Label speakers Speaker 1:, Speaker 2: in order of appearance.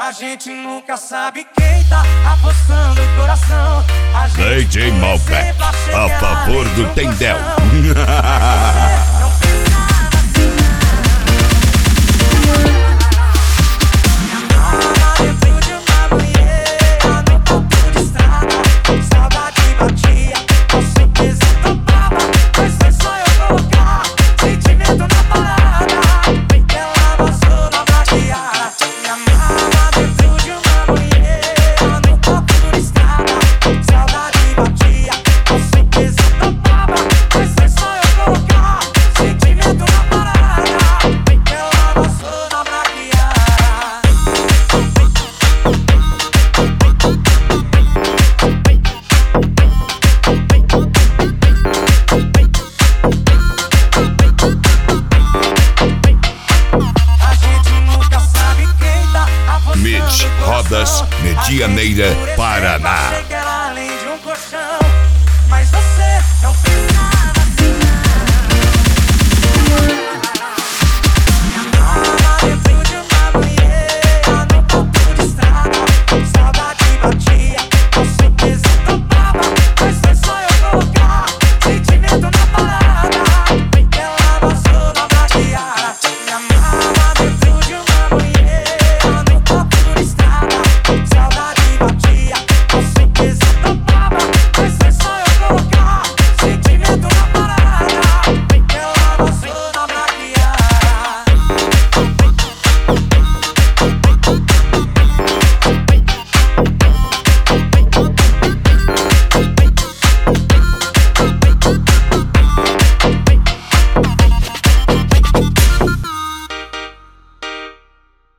Speaker 1: A gente nunca sabe quem tá apostando o coração.
Speaker 2: DJ Malbec, a favor do Tendel. Rodas, Medianeira, Paraná.
Speaker 1: Além de um colchão, mas você não